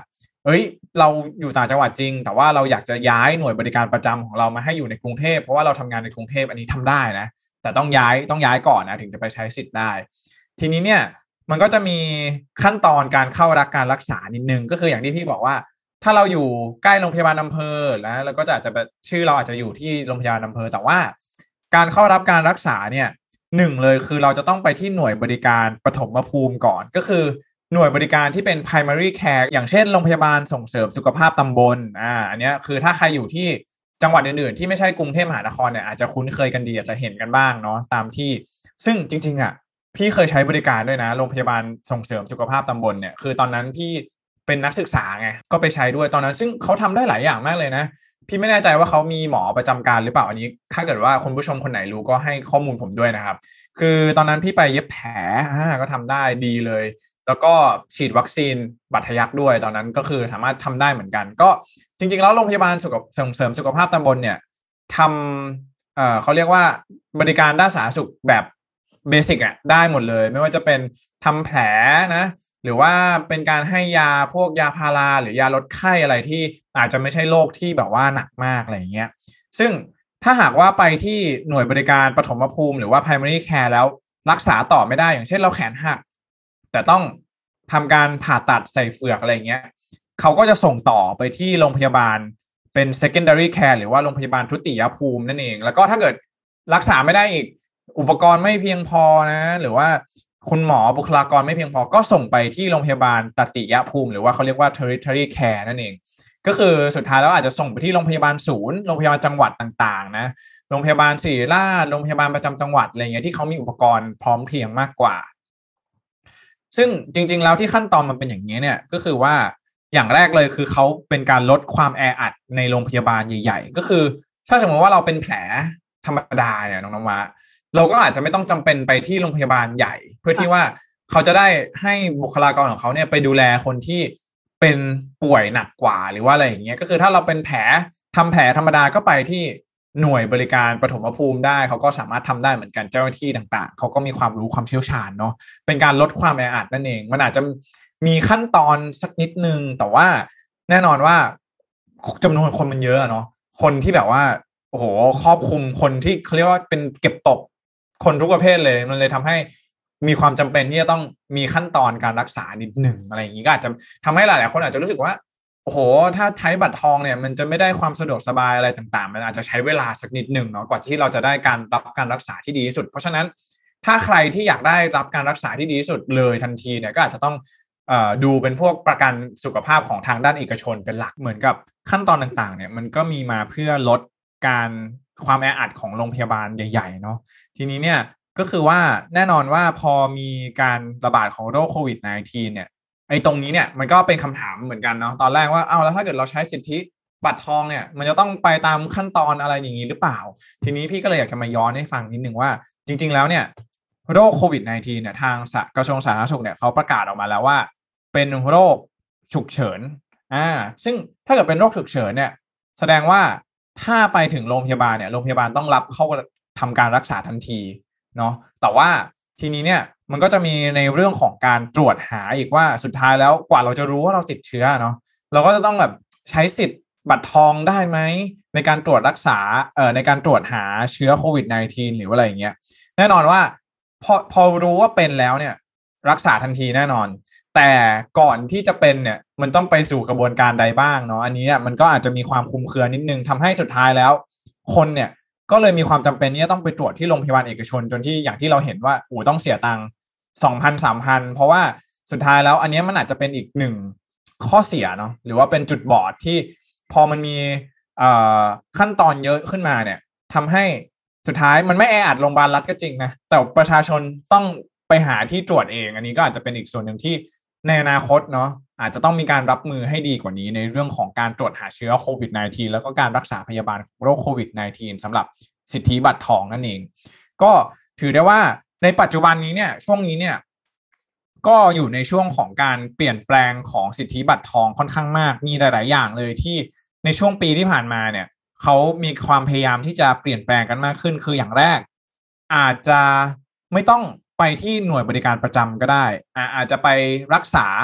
เอ้ยเราอยู่ต่างจังหวัดจริงแต่ว่าเราอยากจะย้ายหน่วยบริการประจำของเรามาให้อยู่ในกรุงเทพเพราะว่าเราทำงานในกรุงเทพอันนี้ทำได้นะแต่ต้องย้ายต้องย้ายก่อนนะถึงจะไปใช้สิทธิ์ได้ทีนี้เนี่ยมันก็จะมีขั้นตอนการเข้ารับการรักษานิดนึงก็คืออย่างที่พี่บอกว่าถ้าเราอยู่ใกล้โรงพยาบาลอำเภอแล้วเราก็จะอาจจะชื่อเราอาจจะอยู่ที่โรงพยาบาลอำเภอแต่ว่าการเข้ารับการรักษาเนี่ยหนึ่งเลยคือเราจะต้องไปที่หน่วยบริการปฐมภูมิก่อนก็คือหน่วยบริการที่เป็น primary care อย่างเช่นโรงพยาบาลส่งเสริมสุขภาพตำบลอ่าอันนี้คือถ้าใครอยู่ที่จังหวัดอื่นๆที่ไม่ใช่กรุงเทพมหานครเนี่ยอาจจะคุ้นเคยกันดีอาจจะเห็นกันบ้างเนาะตามที่ซึ่งจริงๆอ่ะพี่เคยใช้บริการด้วยนะโรงพยาบาลส่งเสริมสุขภาพตำบลเนี่ยคือตอนนั้นพี่เป็นนักศึกษาไงก็ไปใช้ด้วยตอนนั้นซึ่งเขาทำได้หลายอย่างมากเลยนะพี่ไม่แน่ใจว่าเขามีหมอประจำการหรือเปล่าอันนี้ถ้าเกิดว่าคุณผู้ชมคนไหนรู้ก็ให้ข้อมูลผมด้วยนะครับคือตอนนั้นพี่ไปเย็บแผลอ่าก็ทำได้ดีเลยแล้วก็ฉีดวัคซีนบัตรทะยักด้วยตอนนั้นก็คือสามารถทำได้เหมือนกันก็จริงๆแล้วโรงพยาบาลส่งเสริมสุขภาพตำบลเนี่ยทำเอ่อเขาเรียกว่าบริการด้านสาธารณสุขแบบเบสิกอ่ะได้หมดเลยไม่ว่าจะเป็นทำแผลนะหรือว่าเป็นการให้ยาพวกยาพาราหรือยาลดไข้อะไรที่อาจจะไม่ใช่โรคที่แบบว่าหนักมากอะไรอย่างเงี้ยซึ่งถ้าหากว่าไปที่หน่วยบริการปฐมภูมิหรือว่า primary care แล้วรักษาต่อไม่ได้อย่างเช่นเราแขนหักแต่ต้องทำการผ่าตัดใส่เฟือกอะไรเงี้ยเขาก็จะส่งต่อไปที่โรงพยาบาลเป็น secondary care หรือว่าโรงพยาบาลทุติยภูมินั่นเองแล้วก็ถ้าเกิดรักษาไม่ได้อีกอุปกรณ์ไม่เพียงพอนะหรือว่าคุณหมอบุคลากรไม่เพียงพอก็ส่งไปที่โรงพยาบาลตติยภูมิหรือว่าเขาเรียกว่า tertiary care นั่นเองก็คือสุดท้ายแล้วอาจจะส่งไปที่โรงพยาบาลศูนย์โรงพยาบาลจังหวัดต่างๆนะโรงพยาบาลศิริราชโรงพยาบาลประจำจังหวัดอะไรเงี้ยที่เขามีอุปกรณ์พร้อมเพรียงมากกว่าซึ่งจริงๆแล้วที่ขั้นตอนมันเป็นอย่างนี้เนี่ยก็คือว่าอย่างแรกเลยคือเขาเป็นการลดความแออัดในโรงพยาบาลใหญ่ๆก็คือถ้าสมมติว่าเราเป็นแผลธรรมดาเนี่ยน้องน้ำว้าเราก็อาจจะไม่ต้องจำเป็นไปที่โรงพยาบาลใหญ่เพื่อที่ว่าเขาจะได้ให้บุคลากรของเขาเนี่ยไปดูแลคนที่เป็นป่วยหนักกว่าหรือว่าอะไรอย่างเงี้ยก็คือถ้าเราเป็นแผลทำแผลธรรมดาก็ไปที่หน่วยบริการปฐมภูมิได้เขาก็สามารถทำได้เหมือนกันเจ้าหน้าที่ต่างๆเขาก็มีความรู้ความเชี่ยวชาญเนาะเป็นการลดความแออัดนั่นเองมันอาจจะมีขั้นตอนสักนิดนึงแต่ว่าแน่นอนว่าจำนวนคนมันเยอะเนาะคนที่แบบว่าโอ้โหครอบคลุมคนที่เขาเรียกว่าเป็นเก็บตกคนทุกประเภทเลยมันเลยทำให้มีความจำเป็นที่จะต้องมีขั้นตอนการรักษานิดหนึ่งอะไรอย่างนี้ก็อาจจะทำให้หลายๆคนอาจจะรู้สึกว่าโอ้โหถ้าใช้บัตรทองเนี่ยมันจะไม่ได้ความสะดวกสบายอะไรต่างๆมันอาจจะใช้เวลาสักนิดหนึ่งเนาะกว่าที่เราจะได้การรับการรักษาที่ดีที่สุดเพราะฉะนั้นถ้าใครที่อยากได้รับการรักษาที่ดีที่สุดเลยทันทีเนี่ยก็อาจจะต้องเอ่อดูเป็นพวกประกันสุขภาพของทางด้านเอกชนเป็นหลักเหมือนกับขั้นตอนต่างๆเนี่ยมันก็มีมาเพื่อลดการความแออัดของโรงพยาบาลใหญ่ๆเนาะทีนี้เนี่ยก็คือว่าแน่นอนว่าพอมีการระบาดของโรคโควิด สิบเก้า เนี่ยไอ้ตรงนี้เนี่ยมันก็เป็นคำถามเหมือนกันเนาะตอนแรกว่าเอาแล้วถ้าเกิดเราใช้สิทธิบัตรทองเนี่ยมันจะต้องไปตามขั้นตอนอะไรอย่างนี้หรือเปล่าทีนี้พี่ก็เลยอยากจะมาย้อนให้ฟังนิดนึงว่าจริงๆแล้วเนี่ยโรคโควิด สิบเก้า เนี่ยทางกระทรวงสาธารณสุขเนี่ยเขาประกาศออกมาแล้วว่าเป็นโรคฉุกเฉินอ่าซึ่งถ้าเกิดเป็นโรคฉุกเฉินเนี่ยแสดงว่าถ้าไปถึงโรงพยาบาลเนี่ยโรงพยาบาลต้องรับเข้าทำการรักษาทันทีเนาะแต่ว่าทีนี้เนี่ยมันก็จะมีในเรื่องของการตรวจหาอีกว่าสุดท้ายแล้วกว่าเราจะรู้ว่าเราติดเชื้อเนาะเราก็จะต้องแบบใช้สิทธิ์บัตรทองได้ไหมในการตรวจรักษาเอ่อในการตรวจหาเชื้อโควิด สิบเก้า หรือว่าอะไรอย่างเงี้ยแน่นอนว่าพอพอรู้ว่าเป็นแล้วเนี่ยรักษาทันทีแน่นอนแต่ก่อนที่จะเป็นเนี่ยมันต้องไปสู่กระบวนการใดบ้างเนาะอันนี้มันก็อาจจะมีความคลุมเครือนิดนึงทำให้สุดท้ายแล้วคนเนี่ยก็เลยมีความจำเป็นที่จะต้องไปตรวจที่โรงพยาบาลเอกชนจนที่อย่างที่เราเห็นว่าโอ้ต้องเสียตังค์ สองพัน สามพัน เพราะว่าสุดท้ายแล้วอันนี้มันอาจจะเป็นอีกหนึ่งข้อเสียเนาะหรือว่าเป็นจุดบอดที่พอมันมีเอ่อขั้นตอนเยอะขึ้นมาเนี่ยทำให้สุดท้ายมันไม่แออัดโรงพยาบาลรัฐก็จริงนะแต่ประชาชนต้องไปหาที่ตรวจเองอันนี้ก็อาจจะเป็นอีกส่วนหนึ่งที่ในอนาคตเนาะอาจจะต้องมีการรับมือให้ดีกว่านี้ในเรื่องของการตรวจหาเชื้อโควิด สิบเก้า แล้วก็การรักษาพยาบาลโรคโควิด สิบเก้า สำหรับสิทธิบัตรทองนั่นเองก็ถือได้ว่าในปัจจุบันนี้เนี่ยช่วงนี้เนี่ยก็อยู่ในช่วงของการเปลี่ยนแปลงของสิทธิบัตรทองค่อนข้างมากมีหลายๆอย่างเลยที่ในช่วงปีที่ผ่านมาเนี่ยเขามีความพยายามที่จะเปลี่ยนแปลงกันมากขึ้นคืออย่างแรกอาจจะไม่ต้องไปที่หน่วยบริการประจำก็ได้อาจจะไปรักษา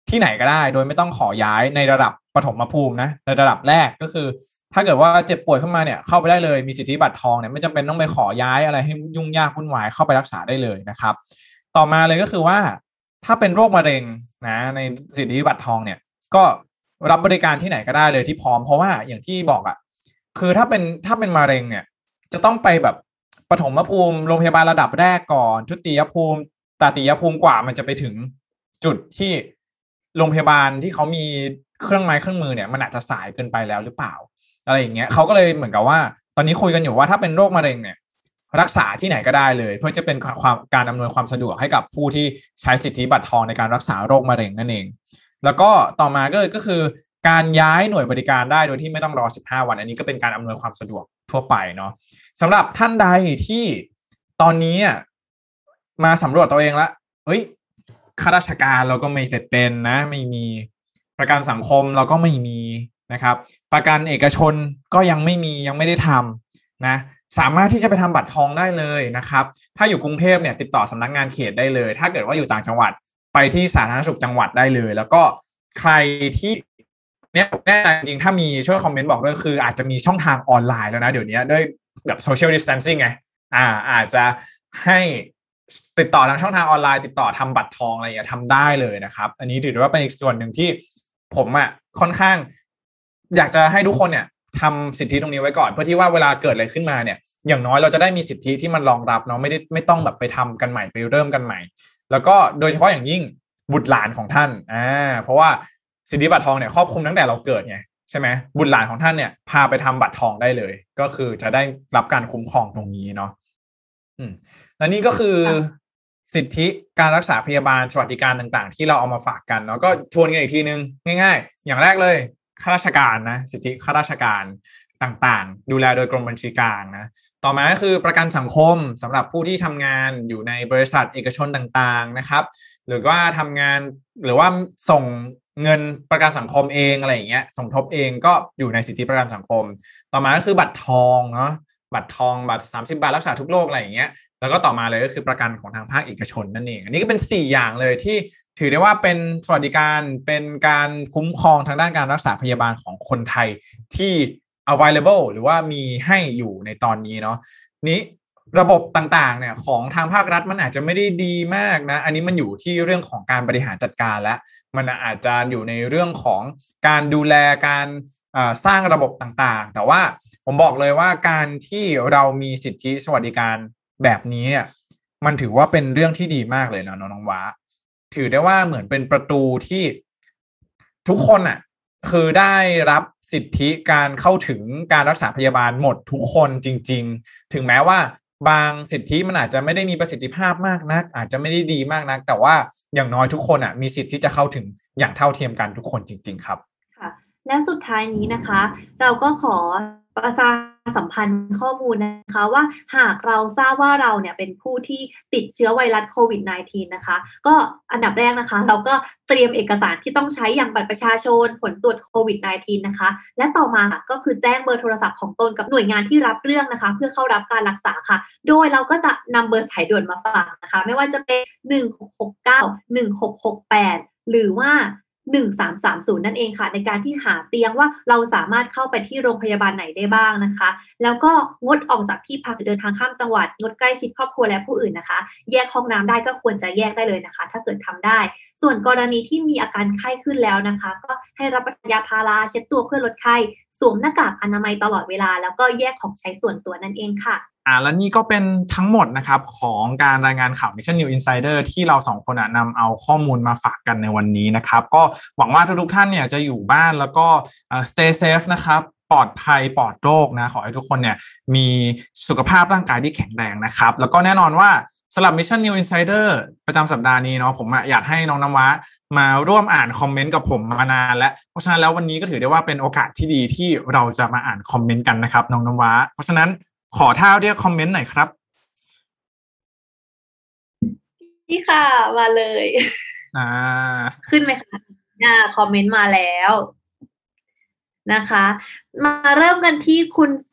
ที่ไหนก็ได้โดยไม่ต้องขอย้ายในระดับปฐมภูมินะในระดับแรกก็คือถ้าเกิดว่าเจ็บป่วยขึ้นมาเนี่ยเข้าไปได้เลยมีสิทธิบัตรทองเนี่ยไม่จำเป็นต้องไปขอย้ายอะไรให้ยุ่งยากวุ่นวายเข้าไปรักษาได้เลยนะครับต่อมาเลยก็คือว่าถ้าเป็นโรคมะเร็งนะในสิทธิบัตรทองเนี่ยก็รับบริการที่ไหนก็ได้เลยที่พร้อมเพราะว่าอย่างที่บอกอ่ะคือถ้าเป็นถ้าเป็นมะเร็งเนี่ยจะต้องไปแบบปฐมภูมิโรงพยาบาลระดับแรกก่อนทุติยภูมิตติยภูมิกว่ามันจะไปถึงจุดที่โรงพยาบาลที่เขามีเครื่องไม้เครื่องมือเนี่ยมันอาจจะสายเกินไปแล้วหรือเปล่าอะไรอย่างเงี้ยเขาก็เลยเหมือนกับว่าตอนนี้คุยกันอยู่ว่าถ้าเป็นโรคมะเร็งเนี่ยรักษาที่ไหนก็ได้เลยเพื่อจะเป็นความการอำนวยความสะดวกให้กับผู้ที่ใช้สิทธิบัตรทองในการรักษาโรคมะเร็งนั่นเองแล้วก็ต่อมาก็ก็คือการย้ายหน่วยบริการได้โดยที่ไม่ต้องรอสิบห้าวันอันนี้ก็เป็นการอำนวยความสะดวกทั่วไปเนาะสำหรับท่านใดที่ตอนนี้มาสำรวจตัวเองละเฮ้ยข้าราชการเราก็ไม่เป็นนะไม่มีประกันสังคมเราก็ไม่มีนะครับประกันเอกชนก็ยังไม่มียังไม่ได้ทำนะสามารถที่จะไปทำบัตรทองได้เลยนะครับถ้าอยู่กรุงเทพเนี่ยติดต่อสำนักงานเขตได้เลยถ้าเกิดว่าอยู่ต่างจังหวัดไปที่สาธารณสุขจังหวัดได้เลยแล้วก็ใครที่เนี่ยแน่จริงถ้ามีช่วยคอมเมนต์บอกด้วยคืออาจจะมีช่องทางออนไลน์แล้วนะเดี๋ยวนี้ด้วยแบบโซเชียลดิสแทนซิ่งไงอ่าอาจจะให้ติดต่อทางช่องทางออนไลน์ติดต่อทำบัตรทองอะไรอย่างเงี้ยทำได้เลยนะครับอันนี้ถือว่าเป็นอีกส่วนหนึ่งที่ผมอ่ะค่อนข้างอยากจะให้ทุกคนเนี่ยทำสิทธิตรงนี้ไว้ก่อนเพื่อที่ว่าเวลาเกิดอะไรขึ้นมาเนี่ยอย่างน้อยเราจะได้มีสิทธิที่มันรองรับเนาะไม่ได้ไม่ต้องแบบไปทำกันใหม่ไปเริ่มกันใหม่แล้วก็โดยเฉพาะอย่างยิ่งบุตรหลานของท่านอ่าเพราะว่าสิทธิบัตรทองเนี่ยครอบคลุมตั้งแต่เราเกิดไงใช่ไหมบุตรหลานของท่านเนี่ยพาไปทำบัตรทองได้เลยก็คือจะได้รับการคุ้มครองตรงนี้เนาะอืมและนี่ก็คือสิทธิการรักษาพยาบาลสวัสดิการต่างๆที่เราเอามาฝากกันเนาะก็ทวนกันอีกทีนึงง่ายๆอย่างแรกเลยข้าราชการนะสิทธิข้าราชการต่างๆดูแลโดยกรมบัญชีกลางนะต่อมาก็คือประกันสังคมสำหรับผู้ที่ทำงานอยู่ในบริษัทเอกชนต่างๆนะครับหรือว่าทำงานหรือว่าส่งเงินประกันสังคมเองอะไรอย่างเงี้ยสมทบเองก็อยู่ในสิทธิประกันสังคมต่อมาก็คือบัตรทองเนาะบัตรทองบัตรสามสิบบาทรักษาทุกโรคอะไรอย่างเงี้ยแล้วก็ต่อมาเลยก็คือประกันของทางภาคเอกชนนั่นเองอันนี้ก็เป็นสี่อย่างเลยที่ถือได้ว่าเป็นสวัสดิการเป็นการคุ้มครองทางด้านการรักษาพยาบาลของคนไทยที่ available หรือว่ามีให้อยู่ในตอนนี้เนาะนี้ระบบต่างๆเนี่ยของทางภาครัฐมันอาจจะไม่ได้ดีมากนะอันนี้มันอยู่ที่เรื่องของการบริหารจัดการและมันอาจจะอยู่ในเรื่องของการดูแลการสร้างระบบต่างๆแต่ว่าผมบอกเลยว่าการที่เรามีสิทธิสวัสดิการแบบนี้มันถือว่าเป็นเรื่องที่ดีมากเลยนะน้องๆว้าถือได้ว่าเหมือนเป็นประตูที่ทุกคนอ่ะคือได้รับสิทธิการเข้าถึงการรักษาพยาบาลหมดทุกคนจริงๆถึงแม้ว่าบางสิทธิมันอาจจะไม่ได้มีประสิทธิภาพมากนักอาจจะไม่ได้ดีมากนักแต่ว่าอย่างน้อยทุกคนอ่ะมีสิทธิที่จะเข้าถึงอย่างเท่าเทียมกันทุกคนจริงๆครับค่ะและสุดท้ายนี้นะคะเราก็ขอประชาสัมพันธ์ข้อมูลนะคะว่าหากเราทราบว่าเราเนี่ยเป็นผู้ที่ติดเชื้อไวรัสโควิด สิบเก้า นะคะก็อันดับแรกนะคะเราก็เตรียมเอกสารที่ต้องใช้อย่างบัตรประชาชนผลตรวจโควิด สิบเก้า นะคะและต่อมาก็คือแจ้งเบอร์โทรศัพท์ของตนกับหน่วยงานที่รับเรื่องนะคะเพื่อเข้ารับการรักษาค่ะโดยเราก็จะนำเบอร์สายด่วนมาฝากนะคะไม่ว่าจะเป็นหนึ่งหกหกเก้า หนึ่งหกหกแปดหรือว่าหนึ่งสามสามศูนย์นั่นเองค่ะในการที่หาเตียงว่าเราสามารถเข้าไปที่โรงพยาบาลไหนได้บ้างนะคะแล้วก็งดออกจากที่พักเดินทางข้ามจังหวัดงดใกล้ชิดครอบครัวและผู้อื่นนะคะแยกห้องน้ำได้ก็ควรจะแยกได้เลยนะคะถ้าเกิดทำได้ส่วนกรณีที่มีอาการไข้ขึ้นแล้วนะคะก็ให้รับประทานยาพาราเช็ดตัวเพื่อลดไข้สวมหน้ากากอนามัยตลอดเวลาแล้วก็แยกของใช้ส่วนตัวนั่นเองค่ะอ่าและนี่ก็เป็นทั้งหมดนะครับของการรายงานข่าว Mission News Insider ที่เราสองคนนำเอาข้อมูลมาฝากกันในวันนี้นะครับก็หวังว่าทุกๆท่านเนี่ยจะอยู่บ้านแล้วก็ stay safe นะครับปลอดภัยปลอดโรคนะขอให้ทุกคนเนี่ยมีสุขภาพร่างกายที่แข็งแรงนะครับแล้วก็แน่นอนว่าสำหรับ Mission News Insider ประจำสัปดาห์นี้เนาะผมอยากให้น้องน้ำว้ามาร่วมอ่านคอมเมนต์กับผมมานานแล้วเพราะฉะนั้นแล้ววันนี้ก็ถือได้ว่าเป็นโอกาสที่ดีที่เราจะมาอ่านคอมเมนต์กันนะครับน้องน้ำว้าเพราะฉะนั้นขอท่าเรียกคอมเมนต์หน่อยครับนี่ค่ะมาเลยอ่าขึ้นไหมคะอ่าคอมเมนต์มาแล้วนะคะมาเริ่มกันที่คุณเซ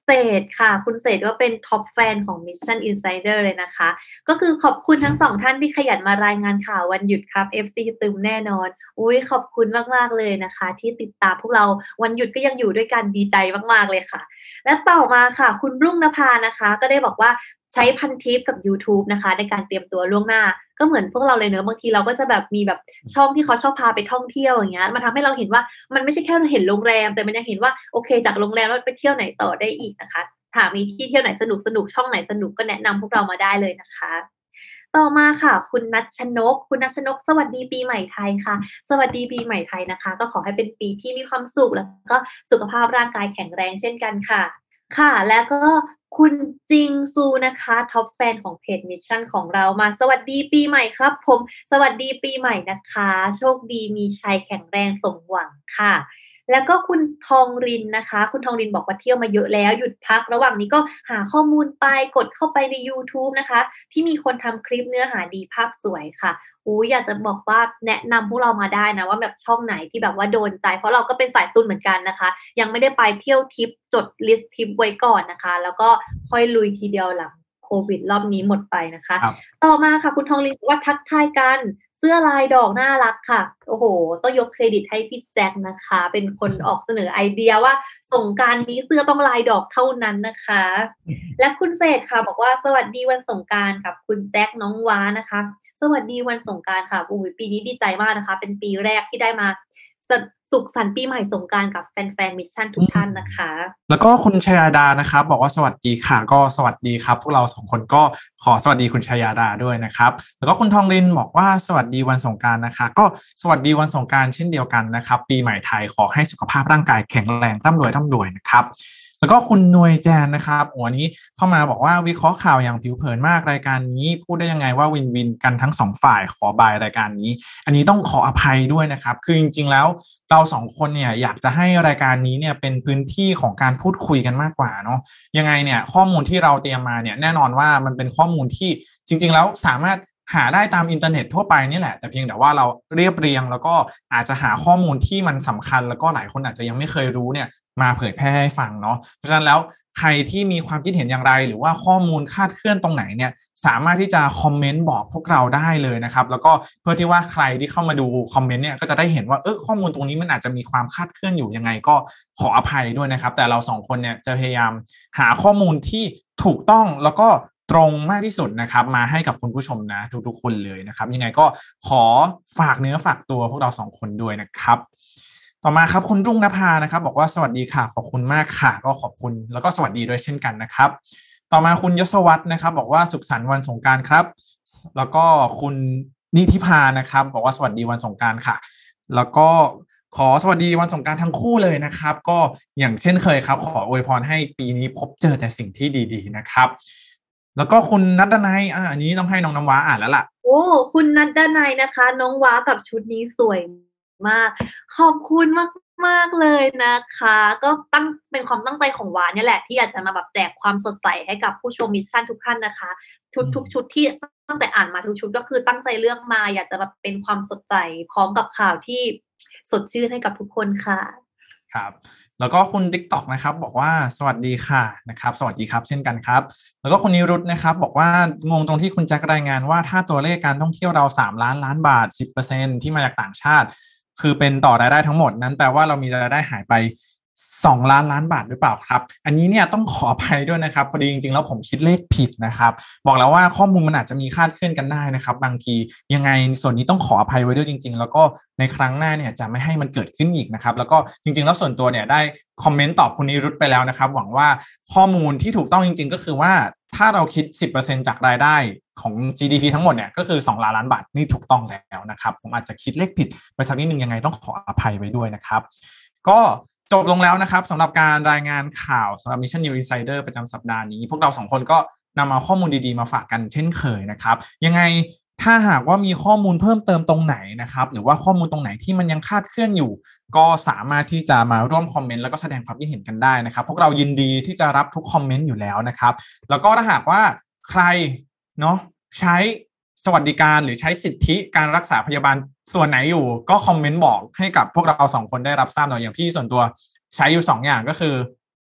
เศษค่ะคุณเศษก็เป็นท็อปแฟนของ Mission Insider เลยนะคะก็คือขอบคุณทั้งสองท่านที่ขยันมารายงานข่าววันหยุดครับ เอฟ ซี ตึมแน่นอนอุ๊ยขอบคุณมากๆเลยนะคะที่ติดตามพวกเราวันหยุดก็ยังอยู่ด้วยกันดีใจมากๆเลยค่ะและต่อมาค่ะคุณรุ่งนภานะคะก็ได้บอกว่าใช้พันทิปกับ YouTube นะคะในการเตรียมตัวล่วงหน้าก็เหมือนพวกเราเลยเนอะบางทีเราก็จะแบบมีแบบช่องที่เขาชอบพาไปท่องเที่ยวอย่างเงี้ยมันทำให้เราเห็นว่ามันไม่ใช่แค่เราเห็นโรงแรมแต่มันยังเห็นว่าโอเคจากโรงแรมแล้วไปเที่ยวไหนต่อได้อีกนะคะถ้ามีที่เที่ยวไหนสนุกๆช่องไหนสนุกก็แนะนำพวกเรามาได้เลยนะคะต่อมาค่ะคุณนัชชนกคุณนัชชนกสวัสดีปีใหม่ไทยค่ะสวัสดีปีใหม่ไทยนะคะก็ขอให้เป็นปีที่มีความสุขแล้วก็สุขภาพร่างกายแข็งแรงเช่นกันค่ะค่ะแล้วก็คุณจิงซูนะคะท็อปแฟนของเพจมิชชั่นของเรามาสวัสดีปีใหม่ครับผมสวัสดีปีใหม่นะคะโชคดีมีชัยแข็งแรงสมหวังค่ะแล้วก็คุณทองรินนะคะคุณทองรินบอกว่าเที่ยวมาเยอะแล้วหยุดพักระหว่างนี้ก็หาข้อมูลไปกดเข้าไปใน YouTube นะคะที่มีคนทำคลิปเนื้อหาดีภาพสวยค่ะอู้อยากจะบอกว่าแนะนำพวกเรามาได้นะว่าแบบช่องไหนที่แบบว่าโดนใจเพราะเราก็เป็นสายตุนเหมือนกันนะคะยังไม่ได้ไปเที่ยวทริปจดลิสต์ทริปไว้ก่อนนะคะแล้วก็ค่อยลุยทีเดียวหลังโควิดรอบนี้หมดไปนะคะต่อมาค่ะคุณทองลินบอกว่าทักทายกันเสื้อลายดอกน่ารักค่ะโอ้โหต้องยกเครดิตให้พี่แจ็คนะคะเป็นคนออกเสนอไอเดียว่าสงกรานต์นี้เสื้อต้องลายดอกเท่านั้นนะคะและคุณเศษค่ะบอกว่าสวัสดีวันสงกรานต์กับคุณแจ็คน้องว้านะคะสวัสดีวันสงกรานต์ค่ะโอ้ยปีนี้ดีใจมากนะคะเป็นปีแรกที่ได้มาสุขสันต์ปีใหม่สงกรานต์กับแฟนๆมิชชั่นทุกท่านนะคะแล้วก็คุณชยาดานะครับบอกว่าสวัสดีค่ะก็สวัสดีครับพวกเราสองคนก็ขอสวัสดีคุณชยาดาด้วยนะครับแล้วก็คุณทองรินบอกว่าสวัสดีวันสงกรานต์นะคะก็สวัสดีวันสงกรานต์เช่นเดียวกันนะครับปีใหม่ไทยขอให้สุขภาพร่างกายแข็งแรงร่ำรวยร่ำรวยนะครับแล้วก็คุณนวยแจนนะครับวันนี้เข้ามาบอกว่าวิเคราะห์ข่าวอย่างผิวเผินมากรายการนี้พูดได้ยังไงว่าวินวินกันทั้งสองฝ่ายขอบายรายการนี้อันนี้ต้องขออภัยด้วยนะครับคือจริงๆแล้วเราสองคนเนี่ยอยากจะให้รายการนี้เนี่ยเป็นพื้นที่ของการพูดคุยกันมากกว่าเนาะยังไงเนี่ยข้อมูลที่เราเตรียมมาเนี่ยแน่นอนว่ามันเป็นข้อมูลที่จริงๆแล้วสามารถหาได้ตามอินเทอร์เน็ตทั่วไปนี่แหละแต่เพียงแต่ว่าเราเรียบเรียงแล้วก็อาจจะหาข้อมูลที่มันสำคัญแล้วก็หลายคนอาจจะยังไม่เคยรู้เนี่ยมาเผยแพร่ให้ฟังเนาะเพราะฉะนั้นแล้วใครที่มีความคิดเห็นอย่างไรหรือว่าข้อมูลคลาดเคลื่อนตรงไหนเนี่ยสามารถที่จะคอมเมนต์บอกพวกเราได้เลยนะครับแล้วก็เพื่อที่ว่าใครที่เข้ามาดูคอมเมนต์เนี่ยก็จะได้เห็นว่าเออข้อมูลตรงนี้มันอาจจะมีความคลาดเคลื่อนอยู่ยังไงก็ขออภัยด้วยนะครับแต่เราสองคนเนี่ยจะพยายามหาข้อมูลที่ถูกต้องแล้วก็ตรงมากที่สุดนะครับมาให้กับคุณผู้ชมนะทุกๆคนเลยนะครับยังไงก็ขอฝากเนื้อฝากตัวพวกเราสองคนด้วยนะครับต่อมาครับคุณรุ่งนภานะครับบอกว่าสวัสดีค่ะขอบคุณมากค่ะก็ขอบคุณแล้วก็สวัสดีด้วยเช่นกันนะครับต่อมาคุณยศวัฒน์นะครับบอกว่าสุขสันต์วันสงกรานต์ครับแล้วก็คุณนิธิพานะครับบอกว่าสวัสดีวันสงกรานต์ค่ะแล้วก็ขอสวัสดีวันสงกรานต์ทั้งคู่เลยนะครับก็อย่างเช่นเคยครับขออวยพรให้ปีนี้พบเจอแต่สิ่งที่ดีๆนะครับแล้วก็คุณนัดดนัยอ่าอันนี้ต้องให้น้องน้ำว้าอ่านแล้วล่ะโอ้คุณนัดดนัยนะคะน้องว้ากับชุดนี้สวยมากขอบคุณมากมากเลยนะคะก็ตั้งเป็นความตั้งใจของวาเนี่ยแหละที่อยากจะมาแบบแจกความสดใสให้กับผู้ชมมิชชั่นทุกท่านนะคะชุดทุกชุดที่ตั้งแต่อ่านมาทุกชุดก็คือตั้งใจเลือกมาอยากจะแบบเป็นความสดใสพร้อมกับข่าวที่สดชื่นให้กับทุกคนค่ะครับแล้วก็คุณ TikTok นะครับบอกว่าสวัสดีค่ะนะครับสวัสดีครับเช่นกันครับแล้วก็คุณนิรุตนะครับบอกว่างงตรงที่คุณแจ็ครายงานว่าถ้าตัวเลขการท่องเที่ยวเราสามล้านล้านบาท สิบเปอร์เซ็นต์ ที่มาจากต่างชาติคือเป็นต่อรายได้ทั้งหมดนั้นแปลว่าเรามีรายได้หายไปสองล้านล้านบาทหรือเปล่าครับอันนี้เนี่ยต้องขออภัยด้วยนะครับพอดีจริงๆแล้วผมคิดเลขผิดนะครับบอกแล้วว่าข้อมูลมันอาจจะมีคลาดเคลื่อนกันได้นะครับบางทียังไงส่วนนี้ต้องขออภัยไว้ด้วยจริงๆแล้วก็ในครั้งหน้าเนี่ยจะไม่ให้มันเกิดขึ้นอีกนะครับแล้วก็จริงๆแล้วส่วนตัวเนี่ยได้คอมเมนต์ตอบคุณนิรุตไปแล้วนะครับหวังว่าข้อมูลที่ถูกต้องจริงๆก็คือว่าถ้าเราคิด สิบเปอร์เซ็นต์ จากรายได้ของ จี ดี พี ทั้งหมดเนี่ยก็คือสองล้านล้านบาทนี่ถูกต้องแล้วนะครับผมอาจจะคิดเลขผิดไปสักนิดนึงยังไงต้องขออภัยไว้ด้วยนะครับก็จบลงแล้วนะครับสำหรับการรายงานข่าวสำหรับ Mission News Insider ประจำสัปดาห์นี้พวกเราสองคนก็นำเอาข้อมูลดีๆมาฝากกันเช่นเคยนะครับยังไงถ้าหากว่ามีข้อมูลเพิ่มเติมตรงไหนนะครับหรือว่าข้อมูลตรงไหนที่มันยังคลาดเคลื่อนอยู่ก็สามารถที่จะมาร่วมคอมเมนต์แล้วก็แสดงความคิดเห็นกันได้นะครับพวกเรายินดีที่จะรับทุกคอมเมนต์อยู่แล้วนะครับแล้วก็ถ้าหากว่าใครเนาะใช้สวัสดิการหรือใช้สิทธิการรักษาพยาบาลส่วนไหนอยู่ก็คอมเมนต์บอกให้กับพวกเราสองคนได้รับทราบหน่อยอย่างพี่ส่วนตัวใช้อยู่สองอย่างก็คือ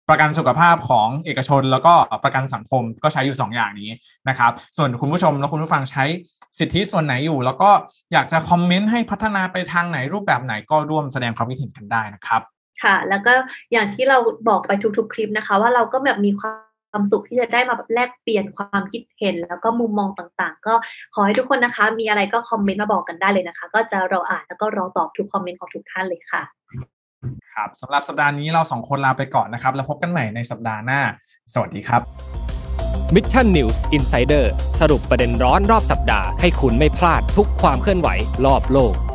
ประกันสุขภาพของเอกชนแล้วก็ประกันสังคมก็ใช้อยู่สองอย่างนี้นะครับส่วนคุณผู้ชมและคุณผู้ฟังใช้สิทธิส่วนไหนอยู่แล้วก็อยากจะคอมเมนต์ให้พัฒนาไปทางไหนรูปแบบไหนก็ร่วมแสดงความคิดเห็นกันได้นะครับค่ะแล้วก็อย่างที่เราบอกไปทุกๆคลิปนะคะว่าเราก็แบบมีความสุขที่จะได้มาแลกเปลี่ยนความคิดเห็นแล้วก็มุมมองต่างๆก็ขอให้ทุกคนนะคะมีอะไรก็คอมเมนต์มาบอกกันได้เลยนะคะก็จะรออ่านแล้วก็รอตอบทุกคอมเมนต์ของทุกท่านเลยค่ะครับสำหรับสัปดาห์นี้เราสองคนลาไปก่อนนะครับแล้วพบกันใหม่ในสัปดาห์หน้าสวัสดีครับ Mission News Insider สรุปประเด็นร้อนรอบสัปดาห์ให้คุณไม่พลาดทุกความเคลื่อนไหวรอบโลก